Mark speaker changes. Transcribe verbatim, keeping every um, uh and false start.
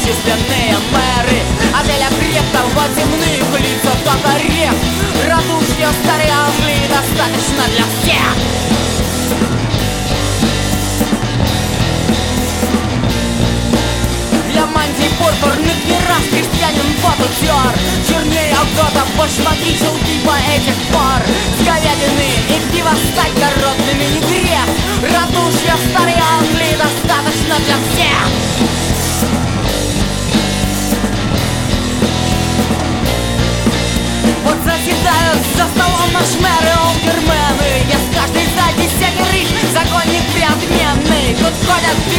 Speaker 1: бесчисленные мэры. Отеля крепко во земных лица только рек. Радушья старой Англии достаточно для всех. Для мантий пурпурных не раз крестьянин вот утер. Чернее года башмаки челки по этих пор. С говядины и пива стать голодными не грех. Радушья старой Англии достаточно для всех. Вот заседают за столом наш мэр и олдермены. Есть каждый за десятерых законник преотменный. Тут ходят